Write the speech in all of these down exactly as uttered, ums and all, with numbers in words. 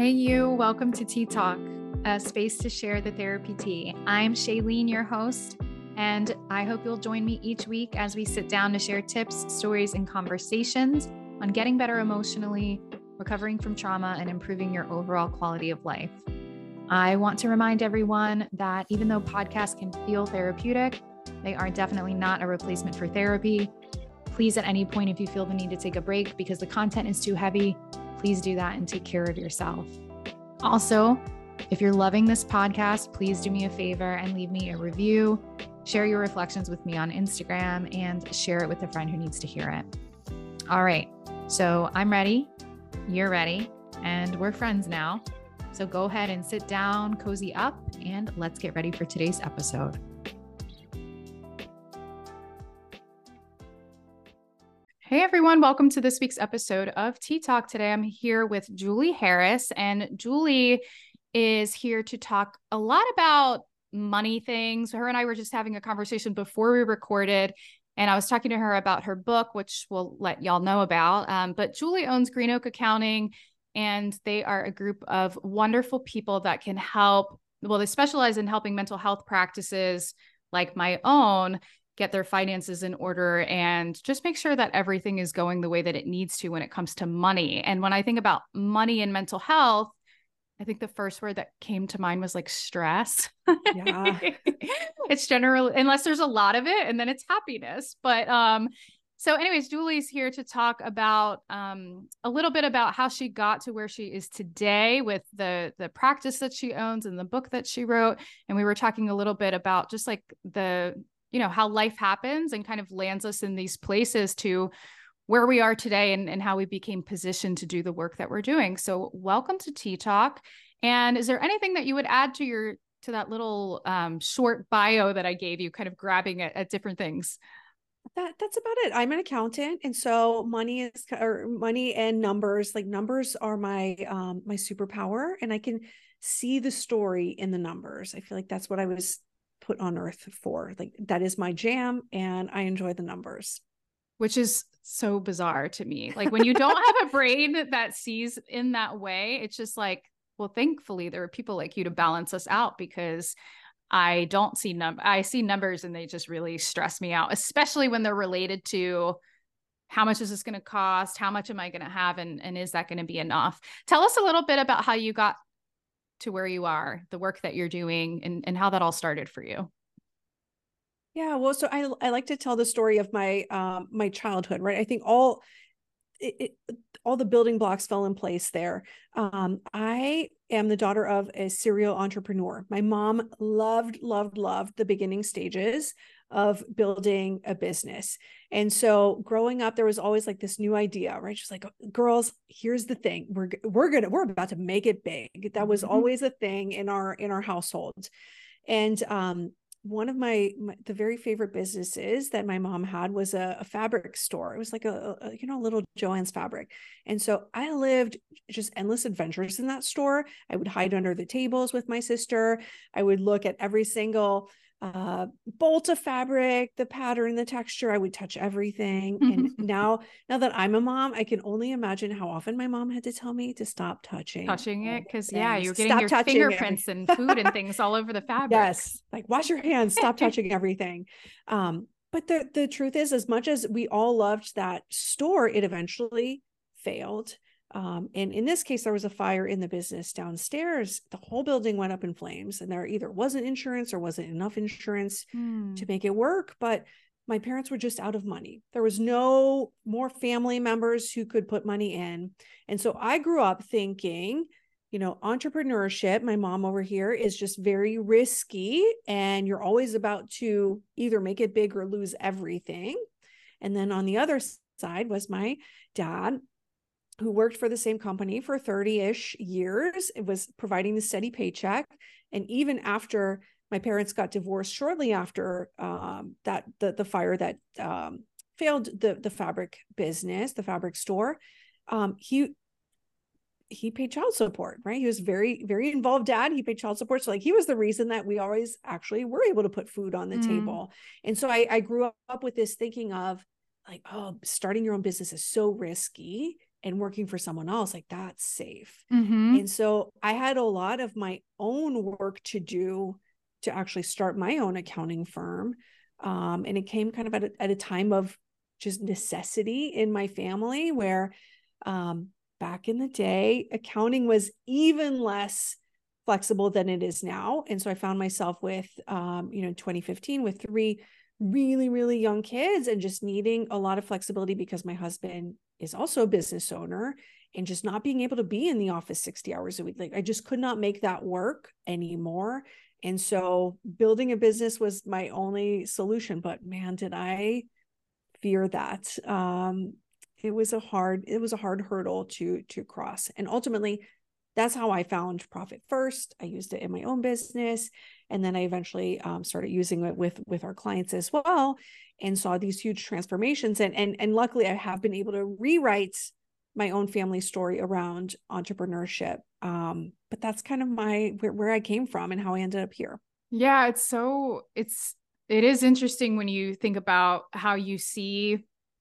Hey you, welcome to Tea Talk, a space to share the therapy tea. I'm Shailene, your host, and I hope you'll join me each week as we sit down to share tips, stories, and conversations on getting better emotionally, recovering from trauma, and improving your overall quality of life. I want to remind everyone that even though podcasts can feel therapeutic, they are definitely not a replacement for therapy. Please, at any point, if you feel the need to take a break because the content is too heavy, please do that and take care of yourself. Also, if you're loving this podcast, please do me a favor and leave me a review, share your reflections with me on Instagram, and share it with a friend who needs to hear it. All right, so I'm ready, you're ready, and we're friends now. So go ahead and sit down, cozy up, and let's get ready for today's episode. Hey everyone, welcome to this week's episode of Tea Talk. Today I'm here with Julie Harris, and Julie is here to talk a lot about money things. Her and I were just having a conversation before we recorded, and I was talking to her about her book, which we'll let y'all know about. Um, but Julie owns Green Oak Accounting, and they are a group of wonderful people that can help. Well, they specialize in helping mental health practices like my own get their finances in order and just make sure that everything is going the way that it needs to when it comes to money. And when I think about money and mental health, I think the first word that came to mind was like stress. Yeah. It's generally, unless there's a lot of it, and then it's happiness. But um, so anyways, Julie's here to talk about um, a little bit about how she got to where she is today with the, the practice that she owns and the book that she wrote. And we were talking a little bit about just like the, you know, how life happens and kind of lands us in these places to where we are today and, and how we became positioned to do the work that we're doing. So welcome to Tea Talk. And is there anything that you would add to your, to that little um, short bio that I gave you, kind of grabbing at, at different things? That that's about it. I'm an accountant. And so money is, or money and numbers, like numbers are my, um, my superpower, and I can see the story in the numbers. I feel like that's what I was put on earth for. Like that is my jam, and I enjoy the numbers. Which is so bizarre to me. Like when you don't have a brain that sees in that way, it's just like, well, thankfully there are people like you to balance us out, because I don't see num I see numbers and they just really stress me out, especially when they're related to how much is this going to cost? How much am I going to have? And, and is that going to be enough? Tell us a little bit about how you got to where you are, the work that you're doing, and, and how that all started for you. Yeah, well, so I I like to tell the story of my um my childhood, right? I think all it, it, all the building blocks fell in place there. Um, I am the daughter of a serial entrepreneur. My mom loved, loved, loved the beginning stages of building a business. And so growing up, there was always like this new idea, right? She's like, girls, here's the thing. We're, we're going to, we're about to make it big. That was always a thing in our, in our household. And, um, one of my, my the very favorite businesses that my mom had was a, a fabric store. It was like a, a you know little Joann's fabric, and so I lived just endless adventures in that store. I would hide under the tables with my sister. I would look at every single uh bolt of fabric, the pattern, the texture. I would touch everything. And now now that I'm a mom, I can only imagine how often my mom had to tell me to stop touching touching it, because yeah, you're getting stop your touching fingerprints everything. and food and things all over the fabric. Yes, like wash your hands, stop touching everything. Um, but the the truth is, as much as we all loved that store, it eventually failed. Um, and in this case, there was a fire in the business downstairs. The whole building went up in flames, and there either wasn't insurance or wasn't enough insurance hmm. to make it work. But my parents were just out of money. There was no more family members who could put money in. And so I grew up thinking, you know, entrepreneurship, my mom over here, is just very risky, and you're always about to either make it big or lose everything. And then on the other side was my dad, who worked for the same company for thirty-ish years. It was providing the steady paycheck. And even after my parents got divorced, shortly after um, that, the, the fire that um, failed the, the fabric business, the fabric store, um, he, he paid child support, right? He was very, very involved dad. He paid child support. So like he was the reason that we always actually were able to put food on the mm. table. And so I, I grew up with this thinking of like, oh, starting your own business is so risky. and working for someone else, like that's safe. Mm-hmm. And so I had a lot of my own work to do to actually start my own accounting firm. Um, and it came kind of at a, at a time of just necessity in my family where um, back in the day, accounting was even less flexible than it is now. And so I found myself with, um, you know, twenty fifteen with three really, really young kids and just needing a lot of flexibility because my husband is also a business owner and just not being able to be in the office sixty hours a week. Like I just could not make that work anymore. And so building a business was my only solution, but man, did I fear that. Um, it was a hard, it was a hard hurdle to, to cross. And ultimately that's how I found Profit First. I used it in my own business. And then I eventually um, started using it with, with our clients as well and saw these huge transformations. And, and, and luckily I have been able to rewrite my own family story around entrepreneurship. Um, but that's kind of my, where, where I came from and how I ended up here. Yeah. It's so, it's, it is interesting when you think about how you see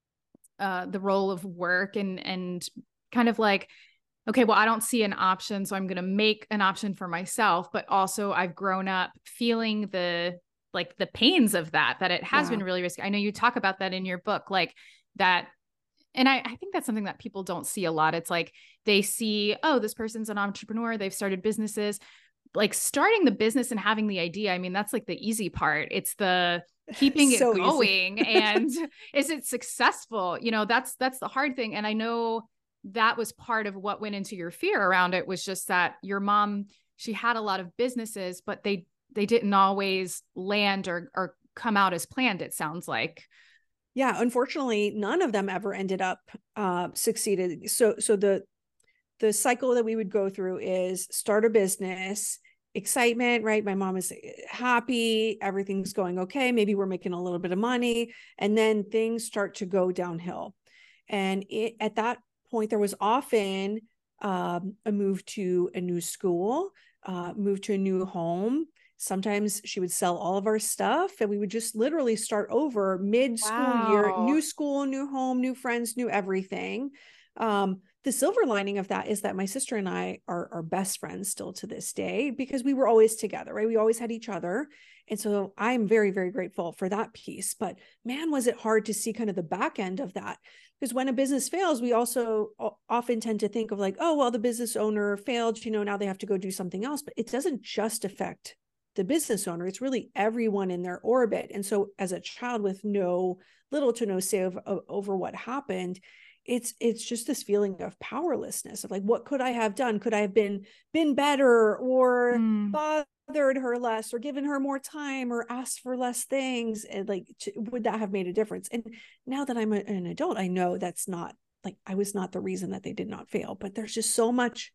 uh, the role of work and, and kind of like, okay, well, I don't see an option, so I'm going to make an option for myself. But also I've grown up feeling the, like the pains of that, that it has Yeah. been really risky. I know you talk about that in your book, like that. And I, I think that's something that people don't see a lot. It's like they see, oh, this person's an entrepreneur. They've started businesses. Like starting the business and having the idea. I mean, that's like the easy part. It's the keeping it So going and is it successful? You know, that's, that's the hard thing. And I know that was part of what went into your fear around it was just that your mom, she had a lot of businesses, but they, they didn't always land or, or come out as planned. It sounds like. Yeah. Unfortunately, none of them ever ended up uh, succeeded. So, so the, the cycle that we would go through is start a business, excitement, right? My mom is happy. Everything's going okay. Maybe we're making a little bit of money. And then things start to go downhill. And it, at that point, there was often um, a move to a new school, uh, move to a new home. Sometimes she would sell all of our stuff and we would just literally start over mid-school Wow. year, new school, new home, new friends, new everything. Um, the silver lining of that is that my sister and I are, are best friends still to this day because we were always together, right? We always had each other. And so I'm very, very grateful for that piece. But man, was it hard to see kind of the back end of that. Because when a business fails, we also often tend to think of like, oh, well, the business owner failed, you know, now they have to go do something else. But it doesn't just affect the business owner. It's really everyone in their orbit. And so as a child with no little to no say of, of, over what happened, it's it's just this feeling of powerlessness of like, what could I have done? Could I have been been better or Mm. bothered her less or given her more time or asked for less things? And like, to, would that have made a difference? And now that I'm a, an adult, I know that's not like, I was not the reason that they did not fail, but there's just so much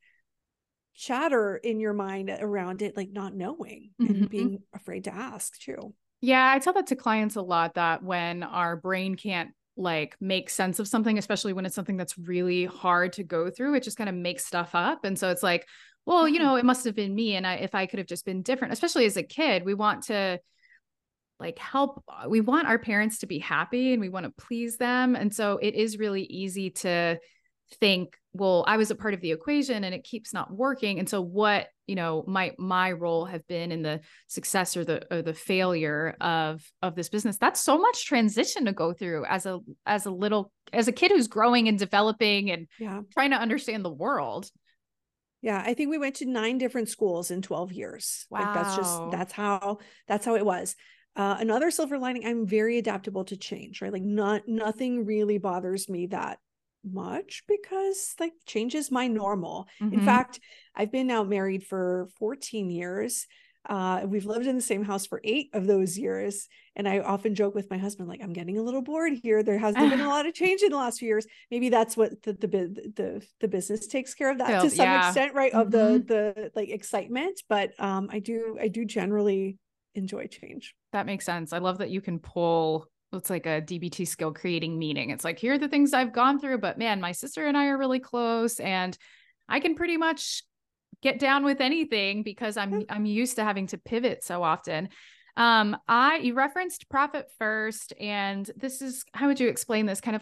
chatter in your mind around it, like not knowing mm-hmm. and being afraid to ask too. Yeah. I tell that to clients a lot, that when our brain can't like make sense of something, especially when it's something that's really hard to go through, it just kind of makes stuff up. And so it's like, well, yeah. you know, it must have been me. And I, if I could have just been different, especially as a kid, we want to like help, we want our parents to be happy and we want to please them. And so it is really easy to think, well, I was a part of the equation and it keeps not working. And so what, you know, might my role have been in the success or the, or the failure of, of this business? That's so much transition to go through as a, as a little, as a kid who's growing and developing and yeah. trying to understand the world. Yeah. I think we went to nine different schools in twelve years. Wow. Like that's just, that's how, that's how it was. Uh, another silver lining, I'm very adaptable to change, right? Like not, nothing really bothers me that much because like change is my normal. Mm-hmm. In fact, I've been now married for fourteen years. Uh, we've lived in the same house for eight of those years. And I often joke with my husband, like, I'm getting a little bored here. There hasn't been a lot of change in the last few years. Maybe that's what the, the, the, the business takes care of that Felt, to some yeah. extent, right? Mm-hmm. Of the, the like excitement. But um, I do, I do generally enjoy change. That makes sense. I love that you can pull, it's like a D B T skill creating meaning. It's like, here are the things I've gone through, but man, my sister and I are really close and I can pretty much get down with anything because I'm, I'm used to having to pivot so often. Um, I, you referenced Profit First, and this is, how would you explain this? Kind of like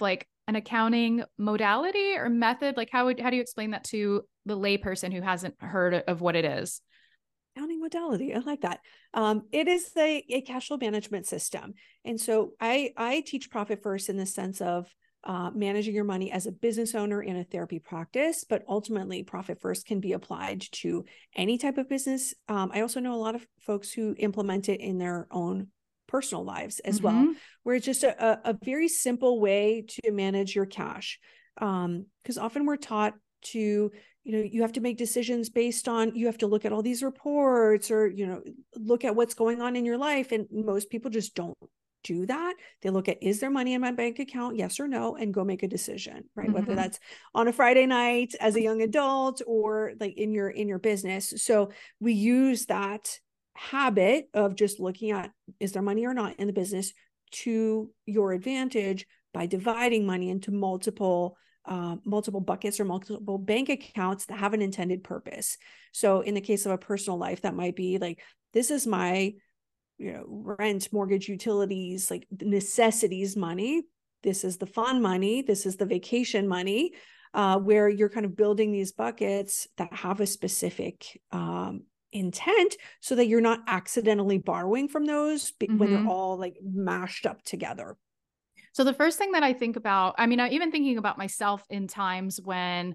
an accounting modality or method? Like how would, how do you explain that to the layperson who hasn't heard of what it is? Accounting modality. I like that. Um, it is a, a cash flow management system. And so I, I teach Profit First in the sense of uh, managing your money as a business owner in a therapy practice, but ultimately Profit First can be applied to any type of business. Um, I also know a lot of folks who implement it in their own personal lives as mm-hmm. well, where it's just a, a very simple way to manage your cash. Um, because often we're taught to, you know, you have to make decisions based on, you have to look at all these reports or, you know, look at what's going on in your life. And most people just don't do that. They look at, is there money in my bank account? Yes or no, and go make a decision, right? Mm-hmm. Whether that's on a Friday night as a young adult or like in your, in your business. So we use that habit of just looking at, is there money or not in the business, to your advantage by dividing money into multiple Uh, multiple buckets or multiple bank accounts that have an intended purpose. So in the case of a personal life, that might be like, this is my, you know, rent, mortgage, utilities, like necessities money. This is the fun money. This is the vacation money, uh, where you're kind of building these buckets that have a specific um, intent so that you're not accidentally borrowing from those mm-hmm. when they're all like mashed up together. So the first thing that I think about, I mean, I even thinking about myself in times when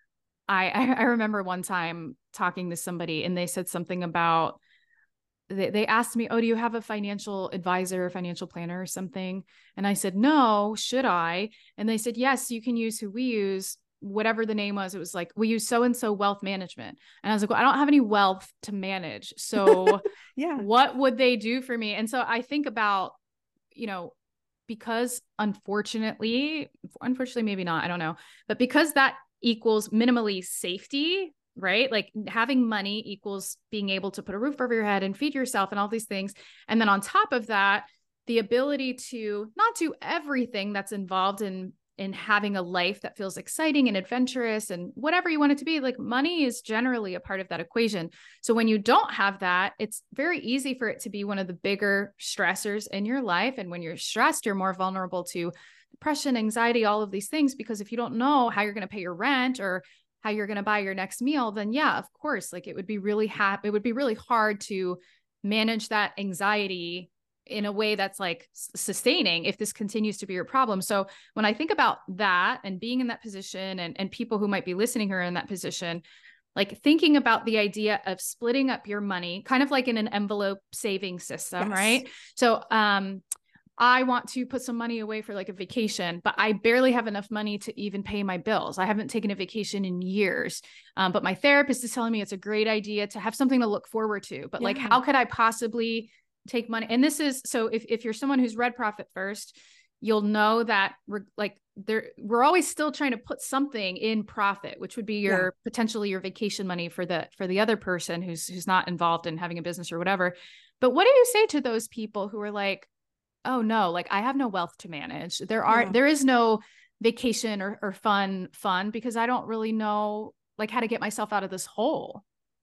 I, I remember one time talking to somebody and they said something about, they, they asked me, oh, do you have a financial advisor or financial planner or something? And I said, no, should I? And they said, yes, you can use who we use, whatever the name was. It was like, we use so-and-so wealth management. And I was like, well, I don't have any wealth to manage. So yeah, what would they do for me? And so I think about, you know, because unfortunately, unfortunately, maybe not, I don't know, but because that equals minimally safety, right? Like having money equals being able to put a roof over your head and feed yourself and all these things. And then on top of that, the ability to not do everything that's involved in in having a life that feels exciting and adventurous and whatever you want it to be, like money is generally a part of that equation. So when you don't have that, it's very easy for it to be one of the bigger stressors in your life. And when you're stressed, you're more vulnerable to depression, anxiety, all of these things, because if you don't know how you're going to pay your rent or how you're going to buy your next meal, then yeah, of course, like it would be really hap- it would be really hard to manage that anxiety in a way that's like sustaining if this continues to be your problem. So when I think about that and being in that position and, and people who might be listening who are in that position, like thinking about the idea of splitting up your money, kind of like in an envelope saving system, yes. right? So um, I want to put some money away for like a vacation, but I barely have enough money to even pay my bills. I haven't taken a vacation in years, um, but my therapist is telling me it's a great idea to have something to look forward to. But yeah. like, how could I possibly take money? And this is, so if, if you're someone who's read Profit First, you'll know that we're like, there, we're always still trying to put something in profit, which would be your yeah. potentially your vacation money for the, for the other person who's, who's not involved in having a business or whatever. But what do you say to those people who are like, oh no, like I have no wealth to manage. There are, yeah. there is no vacation or, or fun, fun because I don't really know like how to get myself out of this hole.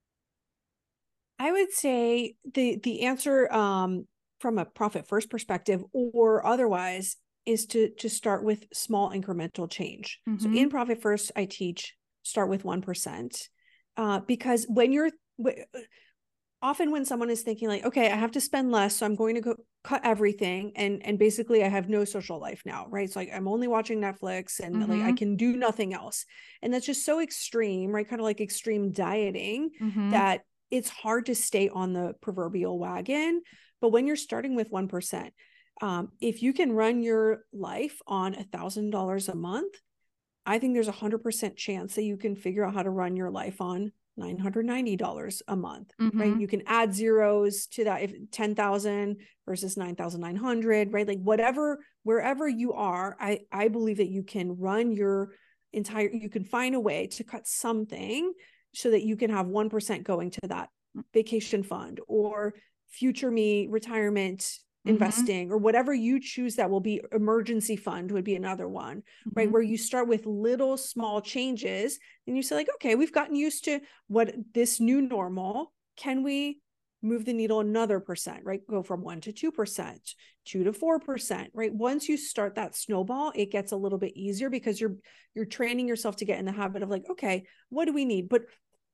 I would say the the answer um, from a Profit First perspective or otherwise is to to start with small incremental change. Mm-hmm. So in Profit First, I teach start with one percent uh, because when you're w- often when someone is thinking like, okay, I have to spend less, so I'm going to go cut everything, and and basically I have no social life now, right? So like I'm only watching Netflix and mm-hmm. like I can do nothing else, and that's just so extreme, right? Kind of like extreme dieting mm-hmm. that it's hard to stay on the proverbial wagon. But when you're starting with one percent, um, if you can run your life on a thousand dollars a month, I think there's a hundred percent chance that you can figure out how to run your life on nine hundred ninety dollars a month, mm-hmm. right? You can add zeros to that. If ten thousand versus nine thousand nine hundred, right? Like whatever, wherever you are, I, I believe that you can run your entire, you can find a way to cut something so that you can have one percent going to that vacation fund or future me retirement mm-hmm. investing or whatever you choose. That will be emergency fund would be another one, mm-hmm. right? Where you start with little small changes and you say like, okay, we've gotten used to what this new normal, can we move the needle another percent, right? Go from one to two percent, two to four percent, right? Once you start that snowball, it gets a little bit easier because you're, you're training yourself to get in the habit of like, okay, what do we need? But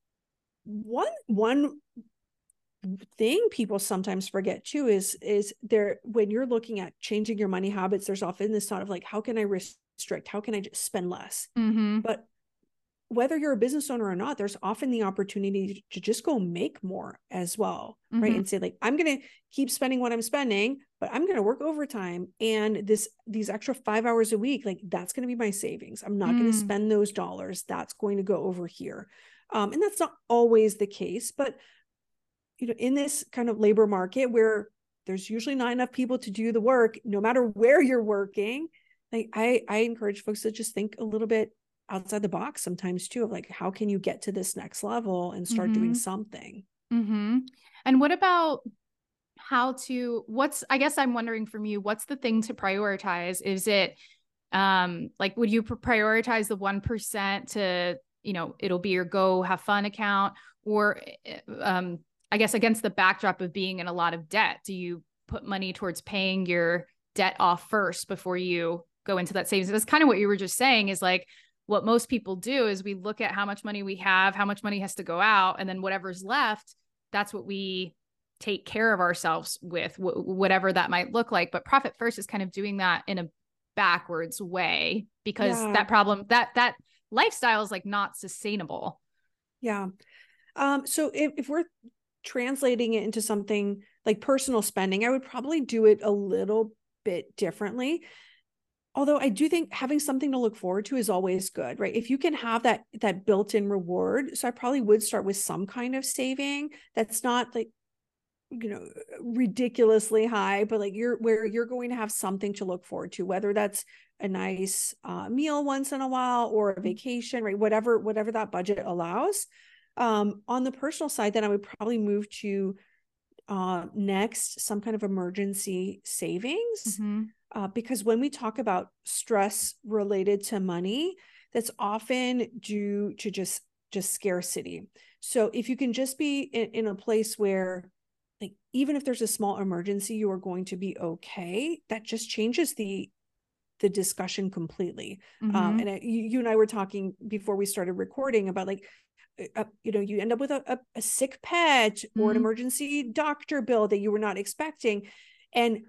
one, one thing people sometimes forget too is, is there, when you're looking at changing your money habits, there's often this thought of like, how can I restrict? How can I just spend less? Mm-hmm. But whether you're a business owner or not, there's often the opportunity to just go make more as well, mm-hmm. right? And say like, I'm going to keep spending what I'm spending, but I'm going to work overtime. And this, these extra five hours a week, like that's going to be my savings. I'm not mm. going to spend those dollars. That's going to go over here. Um, and that's not always the case, but you know, in this kind of labor market where there's usually not enough people to do the work, no matter where you're working, like I, I encourage folks to just think a little bit outside the box sometimes too, of like, how can you get to this next level and start mm-hmm. doing something? Mm-hmm. And what about how to, what's, I guess I'm wondering from you, what's the thing to prioritize? Is it um, like, would you prioritize the one percent to, you know, it'll be your go have fun account, or um, I guess against the backdrop of being in a lot of debt, do you put money towards paying your debt off first before you go into that savings? That's kind of what you were just saying, is like, what most people do is we look at how much money we have, how much money has to go out, and then whatever's left, that's what we take care of ourselves with, wh- whatever that might look like. But Profit First is kind of doing that in a backwards way, because yeah. that problem, that, that lifestyle is like not sustainable. Yeah. Um, so if, if we're translating it into something like personal spending, I would probably do it a little bit differently. Although I do think having something to look forward to is always good, right? If you can have that, that built-in reward. So I probably would start with some kind of saving that's not like, you know, ridiculously high, but like you're where you're going to have something to look forward to, whether that's a nice uh, meal once in a while or a vacation, right? Whatever, whatever that budget allows. Um, on the personal side, then I would probably move to uh, next some kind of emergency savings. Mm-hmm. Uh, because when we talk about stress related to money, that's often due to just, just scarcity. So if you can just be in, in a place where, like, even if there's a small emergency, you are going to be okay, that just changes the, the discussion completely. Mm-hmm. Um, and I, you, you and I were talking before we started recording about like, uh, you know, you end up with a, a, a sick pet mm-hmm. or an emergency doctor bill that you were not expecting. And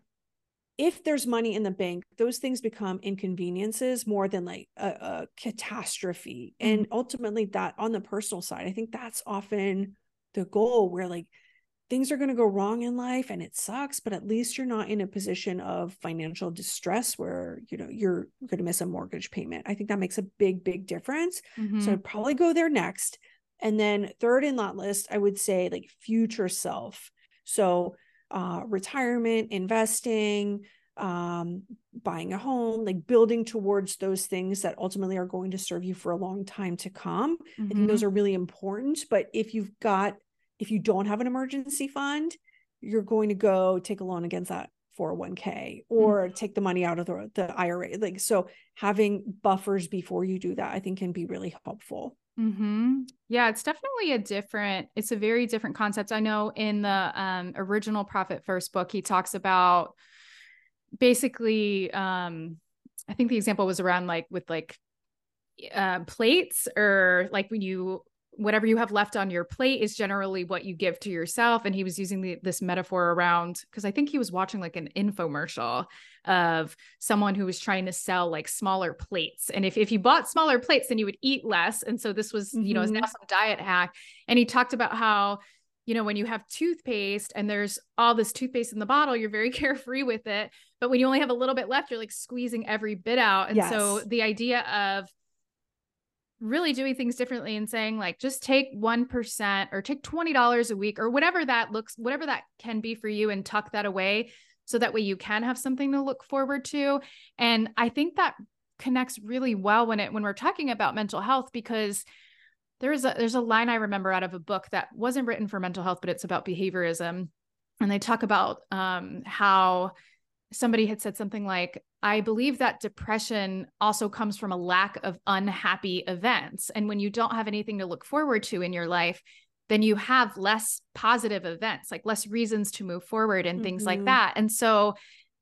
if there's money in the bank, those things become inconveniences more than like a, a catastrophe. Mm-hmm. And ultimately that on the personal side, I think that's often the goal, where like things are going to go wrong in life and it sucks, but at least you're not in a position of financial distress where, you know, you're going to miss a mortgage payment. I think that makes a big, big difference. Mm-hmm. So I'd probably go there next. And then third in that list, I would say like future self. So Uh, retirement, investing, um, buying a home, like building towards those things that ultimately are going to serve you for a long time to come. Mm-hmm. I think those are really important. But if you've got, if you don't have an emergency fund, you're going to go take a loan against that four oh one k or mm-hmm. take the money out of the, the I R A. Like, so having buffers before you do that, I think can be really helpful. Mm-hmm. Yeah, it's definitely a different, it's a very different concept. I know in the um, original Profit First book, he talks about basically, um, I think the example was around like with like uh, plates, or like when you, whatever you have left on your plate is generally what you give to yourself. And he was using the, this metaphor around, because I think he was watching like an infomercial of someone who was trying to sell like smaller plates. And if, if you bought smaller plates, then you would eat less. And so this was, mm-hmm. you know, is now some diet hack. And he talked about how, you know, when you have toothpaste and there's all this toothpaste in the bottle, you're very carefree with it. But when you only have a little bit left, you're like squeezing every bit out. And yes. so the idea of really doing things differently and saying like, just take one percent or take twenty dollars a week or whatever that looks, whatever that can be for you, and tuck that away. So that way you can have something to look forward to. And I think that connects really well when it, when we're talking about mental health, because there's a, there's a line I remember out of a book that wasn't written for mental health, but it's about behaviorism. And they talk about um, how somebody had said something like, I believe that depression also comes from a lack of unhappy events. And when you don't have anything to look forward to in your life, then you have less positive events, like less reasons to move forward and things like Mm-hmm. that. And so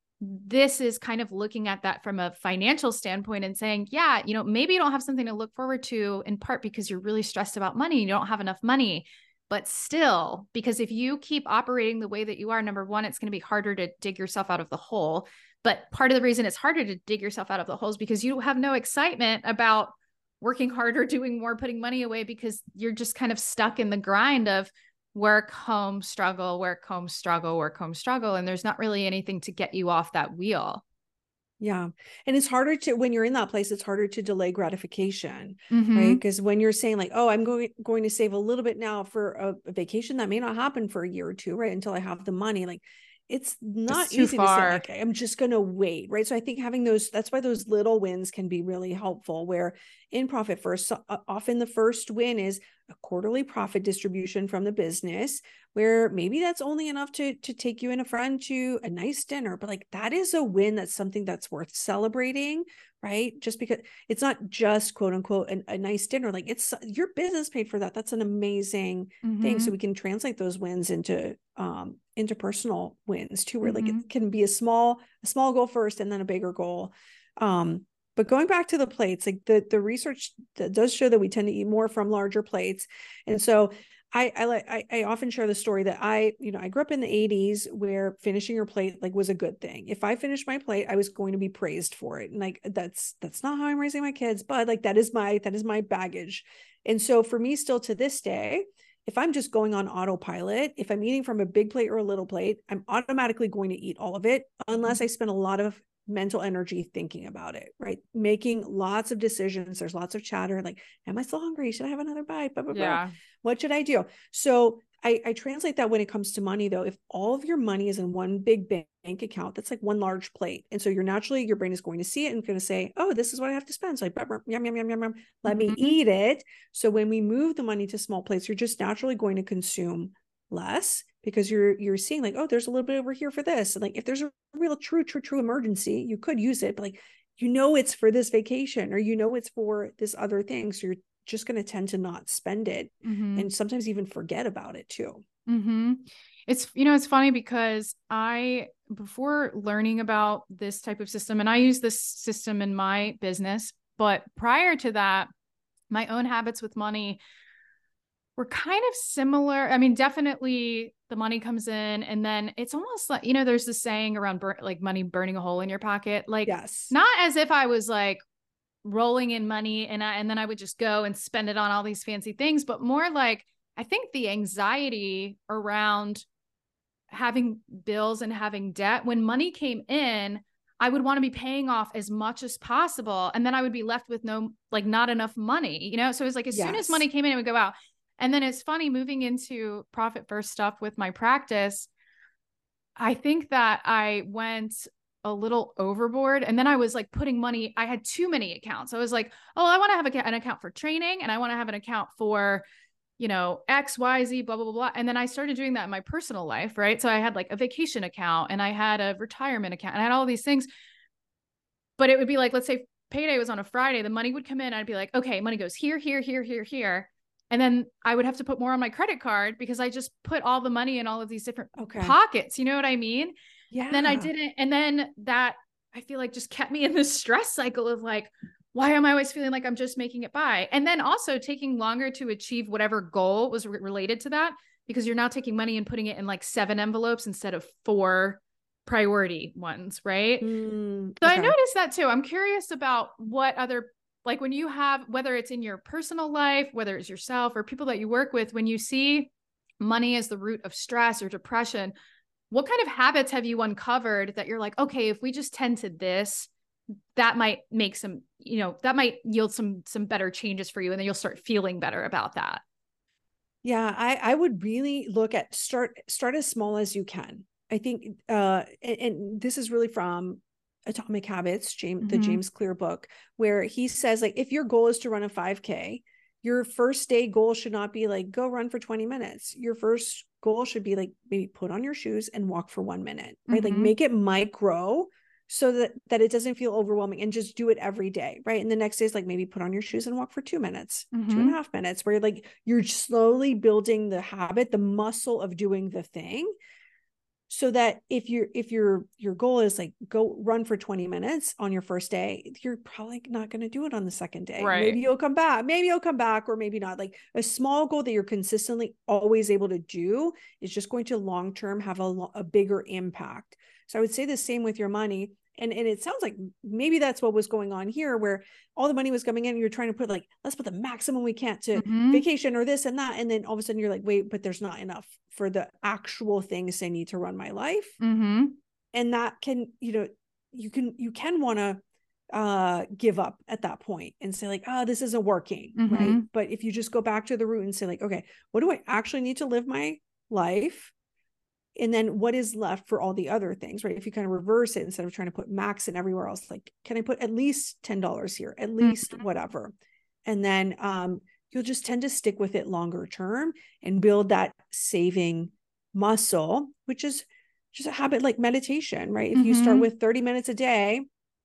this is kind of looking at that from a financial standpoint and saying, yeah, you know, maybe you don't have something to look forward to in part because you're really stressed about money and you don't have enough money, but still, because if you keep operating the way that you are, number one, it's going to be harder to dig yourself out of the hole. But part of the reason it's harder to dig yourself out of the hole is because you have no excitement about working harder, doing more, putting money away, because you're just kind of stuck in the grind of work, home, struggle, work, home, struggle, work, home, struggle. And there's not really anything to get you off that wheel. Yeah. And it's harder to, when you're in that place, it's harder to delay gratification, Mm-hmm. right? Because when you're saying like, oh, I'm going, going to save a little bit now for a, a vacation that may not happen for a year or two, right? Until I have the money, like it's not It's too easy far. to say, like, I'm just going to wait, right? So I think having those, that's why those little wins can be really helpful, where in Profit First, so, uh, often the first win is a quarterly profit distribution from the business, where maybe that's only enough to, to take you and a friend to a nice dinner, but like that is a win. That's something that's worth celebrating, right? Just because it's not just quote unquote a, a nice dinner, like it's your business paid for that. That's an amazing mm-hmm. thing. So we can translate those wins into, um, into personal wins too, where mm-hmm. like it can be a small, a small goal first and then a bigger goal. Um, But going back to the plates, like the, the research that does show that we tend to eat more from larger plates. And so I, I like, I, I often share the story that I, you know, I grew up in the eighties where finishing your plate like was a good thing. If I finished my plate, I was going to be praised for it. And like, that's, that's not how I'm raising my kids, but like, that is my, that is my baggage. And so for me still to this day, if I'm just going on autopilot, if I'm eating from a big plate or a little plate, I'm automatically going to eat all of it unless I spend a lot of mental energy thinking about it, right? Making lots of decisions. There's lots of chatter. Like, am I still hungry? Should I have another bite? Blah, blah, yeah. blah. What should I do? So I, I translate that when it comes to money, though, if all of your money is in one big bank account, that's like one large plate. And so you're naturally, your brain is going to see it and going to say, oh, this is what I have to spend. So like, yum, yum, yum, yum, yum. Let mm-hmm. me eat it. So when we move the money to small plates, you're just naturally going to consume less, because you're you're seeing like, oh, there's a little bit over here for this. And like, if there's a real true, true, true emergency, you could use it, but like, you know, it's for this vacation, or you know, it's for this other thing. So you're just going to tend to not spend it, mm-hmm. and sometimes even forget about it too. Mm-hmm. It's, you know, it's funny because I, before learning about this type of system, and I use this system in my business, but prior to that, my own habits with money were kind of similar. I mean, definitely the money comes in and then it's almost like, you know, there's this saying around bur- like money burning a hole in your pocket. Like, yes. Not as if I was like rolling in money and I, and then I would just go and spend it on all these fancy things, but more like, I think the anxiety around having bills and having debt, when money came in, I would want to be paying off as much as possible. And then I would be left with no, like not enough money, you know? So it was like, as yes. soon as money came in, it would go out. And then it's funny moving into Profit First stuff with my practice. I think that I went a little overboard, and then I was like putting money, I had too many accounts. I was like, oh, I want to have a, an account for training, and I want to have an account for, you know, X, Y, Z, blah, blah, blah, blah. And then I started doing that in my personal life, right? So I had like a vacation account and I had a retirement account and I had all these things, but it would be like, let's say payday was on a Friday, the money would come in. I'd be like, okay, money goes here, here, here, here, here. And then I would have to put more on my credit card because I just put all the money in all of these different okay. pockets. You know what I mean? Yeah. And then I didn't. And then that I feel like just kept me in this stress cycle of like, why am I always feeling like I'm just making it by? And then also taking longer to achieve whatever goal was re- related to that, because you're now taking money and putting it in like seven envelopes instead of four priority ones. Right. Mm, so okay. I noticed that too. I'm curious about what other, like when you have, whether it's in your personal life, whether it's yourself or people that you work with, when you see money as the root of stress or depression, what kind of habits have you uncovered that you're like, okay, if we just tend to this, that might make some, you know, that might yield some, some better changes for you. And then you'll start feeling better about that. Yeah. I, I would really look at start, start as small as you can. I think, uh, and, and this is really from Atomic Habits, James, mm-hmm. the James Clear book, where he says, like, if your goal is to run a five K, your first day goal should not be like, go run for twenty minutes. Your first goal should be like, maybe put on your shoes and walk for one minute, right? Mm-hmm. Like make it micro so that, that it doesn't feel overwhelming, and just do it every day. Right. And the next day is like, maybe put on your shoes and walk for two minutes, mm-hmm. two and a half minutes, where you're like, you're slowly building the habit, the muscle of doing the thing. So that if you're, if your, your goal is like, go run for twenty minutes on your first day, you're probably not going to do it on the second day. Right. Maybe you'll come back, maybe you'll come back, or maybe not. Like a small goal that you're consistently always able to do is just going to long-term have a, a bigger impact. So I would say the same with your money. And, and it sounds like maybe that's what was going on here, where all the money was coming in and you're trying to put like, let's put the maximum we can to mm-hmm. vacation or this and that. And then all of a sudden you're like, wait, but there's not enough for the actual things I need to run my life. Mm-hmm. And that can, you know, you can, you can want to uh, give up at that point and say like, oh, this isn't working. Mm-hmm. Right. But if you just go back to the root and say like, okay, what do I actually need to live my life? And then what is left for all the other things, right? If you kind of reverse it, instead of trying to put max in everywhere else, like, can I put at least ten dollars here, at least mm-hmm. whatever. And then um, you'll just tend to stick with it longer term and build that saving muscle, which is just a habit like meditation, right? If mm-hmm. you start with thirty minutes a day,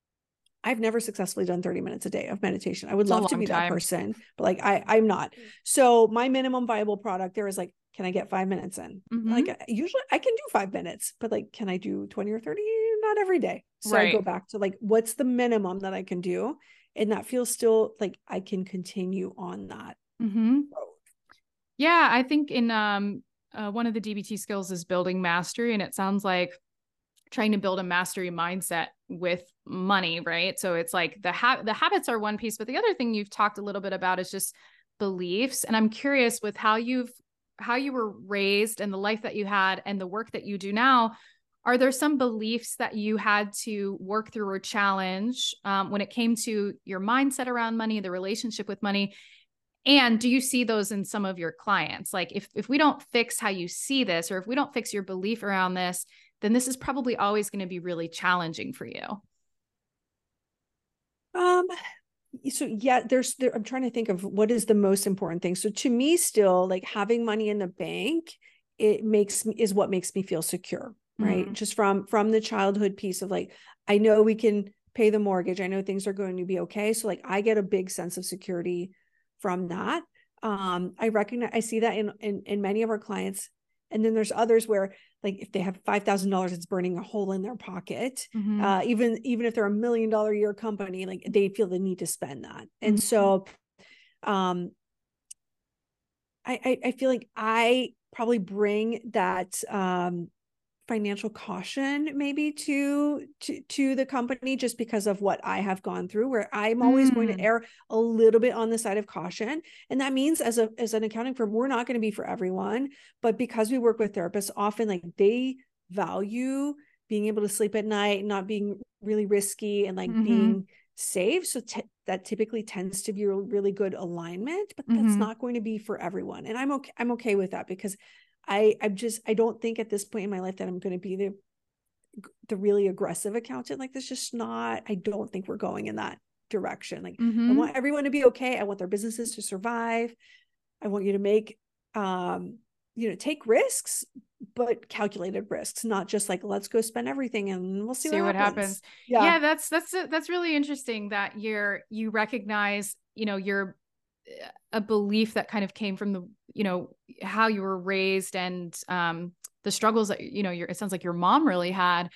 I've never successfully done thirty minutes a day of meditation. I would it's love to be time. that person, but like, I, I'm not. So my minimum viable product there is like, can I get five minutes in? Mm-hmm. Like usually I can do five minutes, but like, can I do twenty or thirty? Not every day. So right. I go back to like, what's the minimum that I can do? And that feels still like I can continue on that mm-hmm. road. Yeah. I think in um, uh, one of the D B T skills is building mastery. And it sounds like trying to build a mastery mindset with money, right? So it's like the ha- the habits are one piece, but the other thing you've talked a little bit about is just beliefs. And I'm curious with how you've how you were raised and the life that you had and the work that you do now, are there some beliefs that you had to work through or challenge um, when it came to your mindset around money, the relationship with money? And do you see those in some of your clients? Like if, if we don't fix how you see this, or if we don't fix your belief around this, then this is probably always going to be really challenging for you. Um, So yeah, there's, there, I'm trying to think of what is the most important thing. So to me still, like having money in the bank, it makes me, is what makes me feel secure, right? Mm-hmm. Just from, from the childhood piece of like, I know we can pay the mortgage. I know things are going to be okay. So like, I get a big sense of security from that. Um, I recognize, I see that in, in, in many of our clients. And then there's others where like, if they have five thousand dollars, it's burning a hole in their pocket. Mm-hmm. Uh, even, even if they're a million dollar a year company, like they feel the need to spend that. And mm-hmm. so um, I, I, I feel like I probably bring that um, financial caution maybe to, to, to the company, just because of what I have gone through, where I'm always mm. going to err a little bit on the side of caution. And that means as a, as an accounting firm, we're not going to be for everyone, but because we work with therapists, often like they value being able to sleep at night, not being really risky and like mm-hmm. being safe. So t- that typically tends to be a really good alignment, but mm-hmm. that's not going to be for everyone. And I'm okay. I'm okay with that, because I, I'm just, I don't think at this point in my life that I'm going to be the, the really aggressive accountant. Like that's just not, I don't think we're going in that direction. Like mm-hmm. I want everyone to be okay. I want their businesses to survive. I want you to make, um, you know, take risks, but calculated risks, not just like, let's go spend everything and we'll see, see what, what happens. happens. Yeah. yeah. That's, that's, that's really interesting that you're, you recognize, you know, your, a belief that kind of came from the, you know, how you were raised and um, the struggles that, you know, your, it sounds like your mom really had,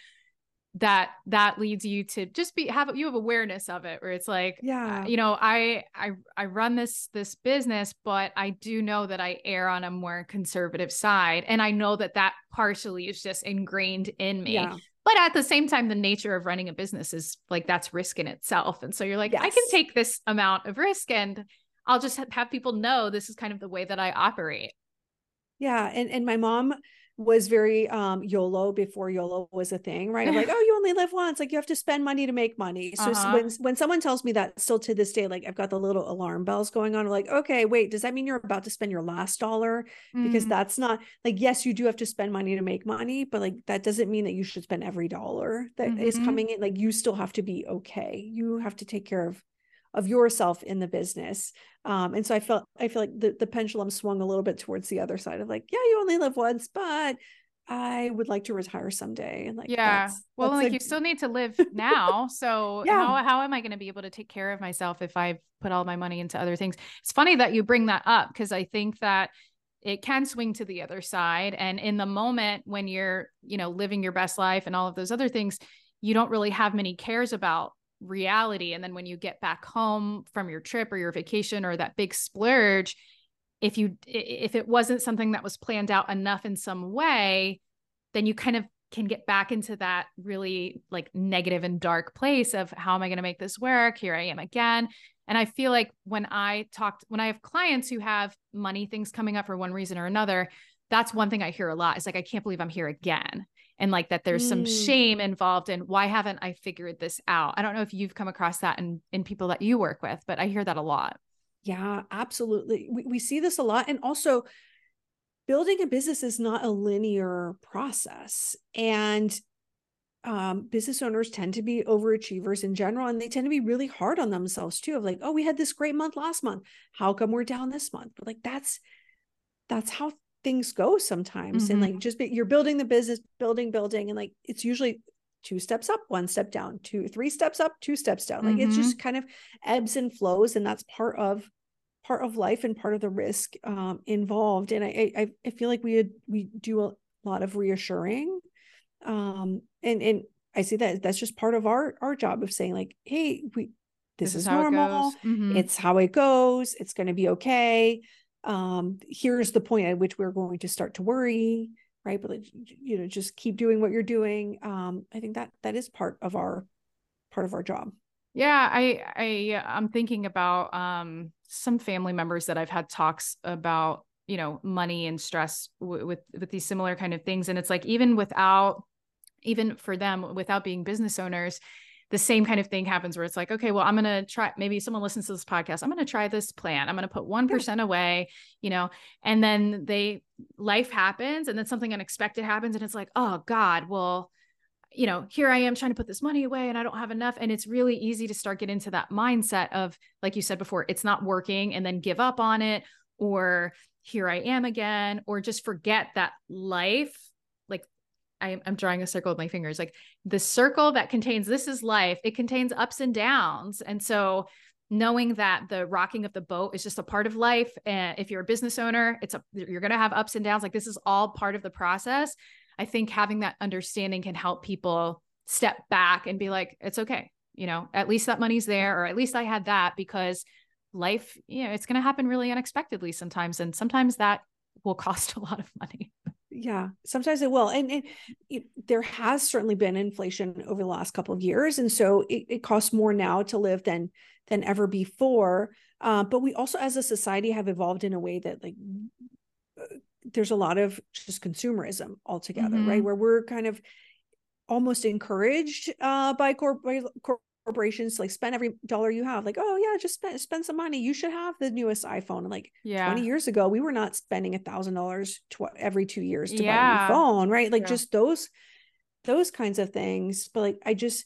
that, that leads you to just be, have, you have awareness of it, where it's like, yeah, uh, you know, I, I, I run this, this business, but I do know that I err on a more conservative side. And I know that that partially is just ingrained in me. Yeah. But at the same time, the nature of running a business is like, that's risk in itself. And so you're like, yes. I can take this amount of risk and I'll just have people know this is kind of the way that I operate. Yeah. And, and my mom was very um, YOLO before YOLO was a thing, right? I'm like, oh, you only live once. Like you have to spend money to make money. So uh-huh. when, when someone tells me that, still to this day, like I've got the little alarm bells going on. I'm like, okay, wait, does that mean you're about to spend your last dollar? Because mm. that's not like, yes, you do have to spend money to make money, but like, that doesn't mean that you should spend every dollar that mm-hmm. is coming in. Like you still have to be okay. You have to take care of of yourself in the business. Um, and so I felt, I feel like the, the pendulum swung a little bit towards the other side of like, yeah, you only live once, but I would like to retire someday. And like, Yeah. that's, Well, that's like a, you still need to live now. So yeah. how, how am I going to be able to take care of myself if I've put all my money into other things? It's funny that you bring that up, because I think that it can swing to the other side. And in the moment when you're, you know, living your best life and all of those other things, you don't really have many cares about reality. And then when you get back home from your trip or your vacation or that big splurge, if you, if it wasn't something that was planned out enough in some way, then you kind of can get back into that really like negative and dark place of how am I going to make this work? Here I am again. And I feel like when I talked, when I have clients who have money things coming up for one reason or another, that's one thing I hear a lot. It's like, I can't believe I'm here again. And like that there's some Mm. shame involved in why haven't I figured this out? I don't know if you've come across that in, in people that you work with, but I hear that a lot. Yeah, absolutely. We, we see this a lot. And also, building a business is not a linear process. And um, business owners tend to be overachievers in general, and they tend to be really hard on themselves too, of like, oh, we had this great month last month. How come we're down this month? But like, that's, that's how things go sometimes. Mm-hmm. And like, just be, you're building the business, building, building. And like, it's usually two steps up, one step down, two, three steps up, two steps down. Like, Mm-hmm. it's just kind of ebbs and flows. And that's part of, part of life and part of the risk um, involved. And I, I, I feel like we had, we do a lot of reassuring. Um, and, and I see that that's just part of our, our job of saying like, hey, we, this, this is, is normal. It mm-hmm. It's how it goes. It's going to be okay. Um, here's the point at which we're going to start to worry, right? But, you know, just keep doing what you're doing. Um, I think that that is part of our, part of our job. Yeah, I, I, I'm thinking about um, some family members that I've had talks about, you know, money and stress w- with, with these similar kind of things. And it's like, even without, even for them, without being business owners, the same kind of thing happens where it's like, okay, well, I'm going to try, maybe someone listens to this podcast. I'm going to try this plan. I'm going to put one percent yeah. away, you know, and then they, life happens and then something unexpected happens. And it's like, oh God, well, you know, here I am trying to put this money away and I don't have enough. And it's really easy to start getting into that mindset of, like you said before, it's not working, and then give up on it, or here I am again, or just forget that life, like I, I'm drawing a circle with my fingers, like the circle that contains, this is life. It contains ups and downs. And so knowing that the rocking of the boat is just a part of life. And if you're a business owner, it's a, you're going to have ups and downs. Like this is all part of the process. I think having that understanding can help people step back and be like, it's okay. You know, at least that money's there, or at least I had that, because life, you know, it's going to happen really unexpectedly sometimes. And sometimes that will cost a lot of money. Yeah, sometimes it will. And, and it, there has certainly been inflation over the last couple of years. And so it, it costs more now to live than, than ever before. Uh, but we also, as a society, have evolved in a way that like, there's a lot of just consumerism altogether, mm-hmm. right? Where we're kind of almost encouraged uh, by, corp- by corporations to like spend every dollar you have. Like, oh yeah, just spend, spend some money. You should have the newest iPhone. And like yeah. twenty years ago, we were not spending a thousand dollars every two years to yeah. buy a new phone, right? Like yeah. just those, those kinds of things. But like, I just,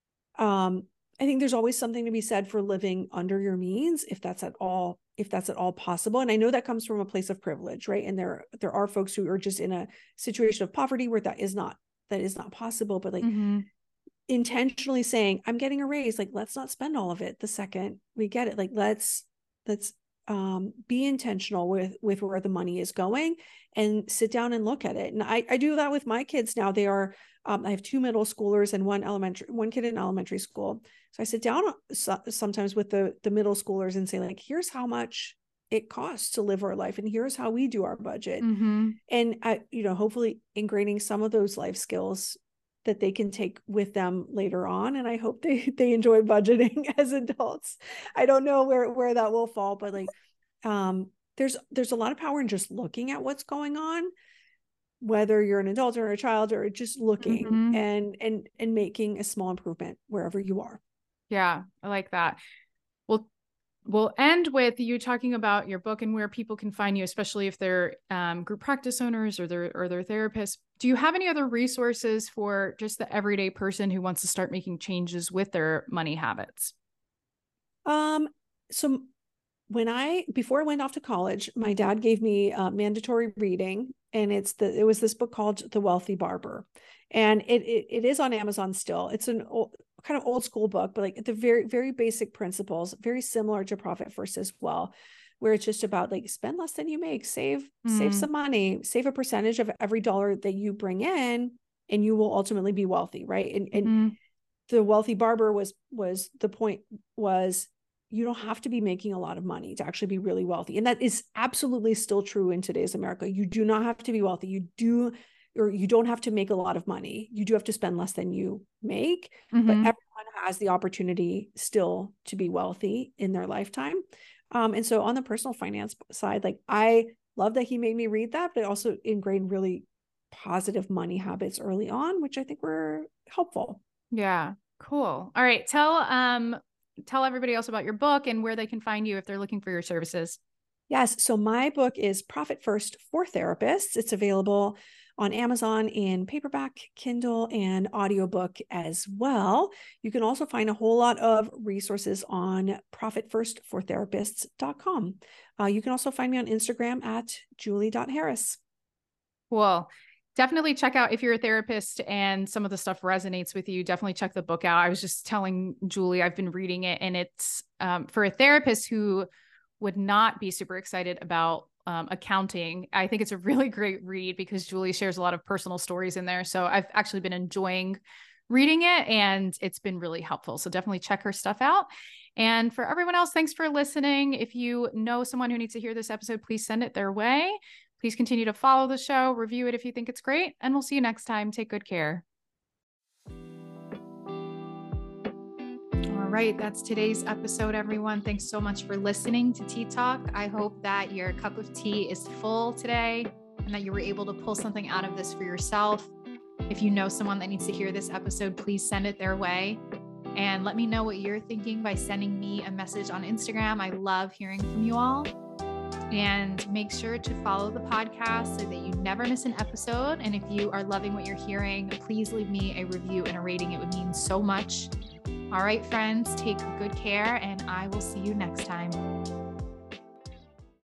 um, I think there's always something to be said for living under your means, if that's at all, if that's at all possible. And I know that comes from a place of privilege, right? And there, there are folks who are just in a situation of poverty where that is not, that is not possible. But like mm-hmm. intentionally saying, I'm getting a raise, like, let's not spend all of it the second we get it. Like, let's, let's um, be intentional with, with where the money is going and sit down and look at it. And I, I do that with my kids now. They are, um, I have two middle schoolers and one elementary, one kid in elementary school. So I sit down sometimes with the, the middle schoolers and say like, here's how much it costs to live our life. And here's how we do our budget. Mm-hmm. And I, you know, hopefully ingraining some of those life skills that they can take with them later on. And I hope they, they enjoy budgeting as adults. I don't know where, where that will fall, but like, um, there's, there's a lot of power in just looking at what's going on, whether you're an adult or a child, or just looking mm-hmm. and, and, and making a small improvement wherever you are. Yeah. I like that. Well, we'll end with you talking about your book and where people can find you, especially if they're um, group practice owners or they're, or they're therapists. Do you have any other resources for just the everyday person who wants to start making changes with their money habits? Um, so when I, before I went off to college, my dad gave me uh, mandatory reading. and it's the, it was this book called The Wealthy Barber. And it, it, it is on Amazon still. It's an old, kind of old school book, but like the very, very basic principles, very similar to Profit First as well, where it's just about like spend less than you make, save, mm. save some money, save a percentage of every dollar that you bring in, and you will ultimately be wealthy. Right. And, and mm. The Wealthy Barber was, was the point was, you don't have to be making a lot of money to actually be really wealthy. And that is absolutely still true in today's America. You do not have to be wealthy. You do, or you don't have to make a lot of money. You do have to spend less than you make, mm-hmm. but everyone has the opportunity still to be wealthy in their lifetime. Um, and so on the personal finance side, like I love that he made me read that, but also ingrained really positive money habits early on, which I think were helpful. Yeah. Cool. All right. Tell, um, tell everybody else about your book and where they can find you if they're looking for your services. Yes. So my book is Profit First for Therapists. It's available on Amazon in paperback, Kindle, and audiobook as well. You can also find a whole lot of resources on profit first for therapists dot com. Uh, you can also find me on Instagram at julie dot harris. Cool. Definitely check out, if you're a therapist and some of the stuff resonates with you, definitely check the book out. I was just telling Julie, I've been reading it, and it's um, for a therapist who would not be super excited about um, accounting. I think it's a really great read because Julie shares a lot of personal stories in there. So I've actually been enjoying reading it, and it's been really helpful. So definitely check her stuff out. And for everyone else, thanks for listening. If you know someone who needs to hear this episode, please send it their way. Please continue to follow the show, review it if you think it's great, and we'll see you next time. Take good care. All right, that's today's episode, everyone. Thanks so much for listening to Tea Talk. I hope that your cup of tea is full today and that you were able to pull something out of this for yourself. If you know someone that needs to hear this episode, please send it their way. And let me know what you're thinking by sending me a message on Instagram. I love hearing from you all. And make sure to follow the podcast so that you never miss an episode. And if you are loving what you're hearing, please leave me a review and a rating. It would mean so much. All right, friends, take good care, and I will see you next time.